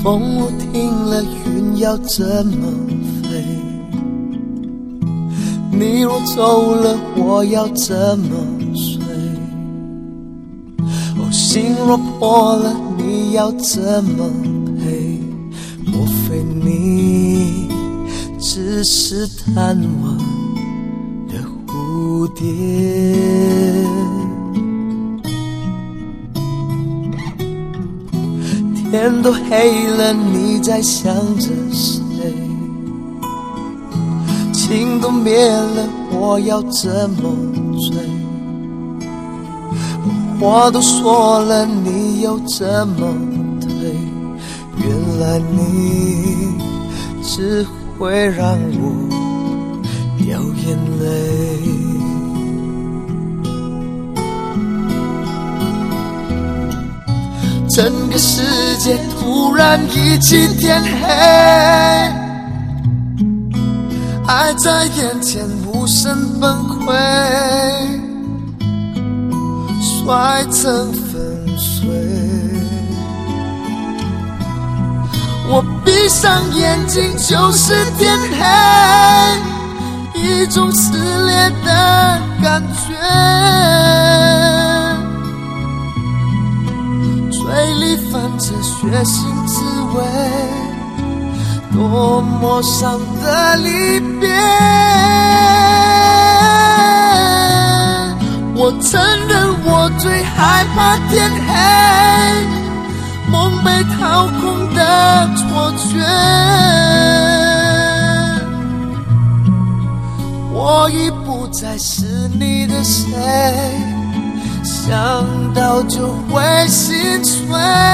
风若停了，云要怎么飞？你若走了，我要怎么睡？哦，心若破了，你要怎么陪？莫非你只是贪玩的蝴蝶？天都黑了，你在想着谁？情都灭了，我要怎么追？话都说了，你又怎么退？原来你只会让我掉眼泪。整个世界突然一起天黑，爱在眼前无声崩溃，摔成粉碎。我闭上眼睛就是天黑，一种撕裂的感觉，嘴里泛着血腥滋味，多么伤的离别。我承认我最害怕天黑，梦被掏空的错觉。我已不再是你的谁，想到就会心碎。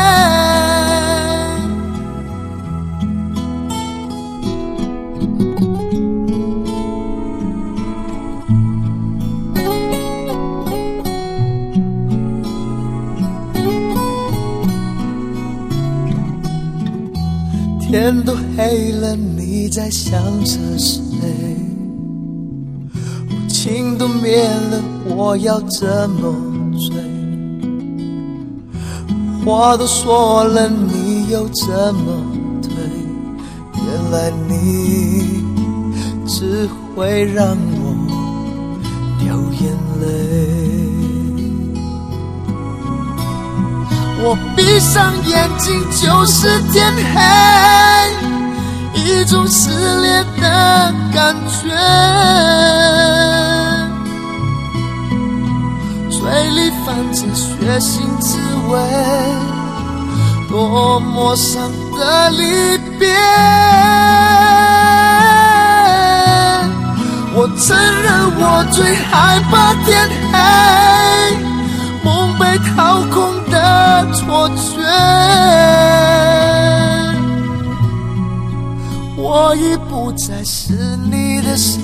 天都黑了，你在想着谁？情都灭了，我要怎么追？话都说了，你又怎么退？原来你只会让我掉眼泪。我闭上眼睛就是天黑，一种撕裂的感觉，嘴里泛着血腥滋味，多么伤的离别。我承认我最害怕天黑，梦被掏空的错觉。我已不再是你的谁，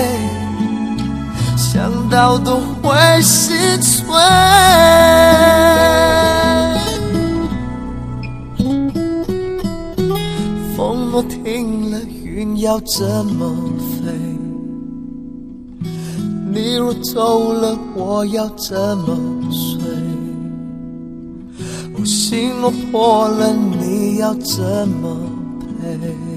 想到都会心碎。风若停了，云要怎么飞？你若走了，我要怎么睡？我心若破了，你要怎么陪？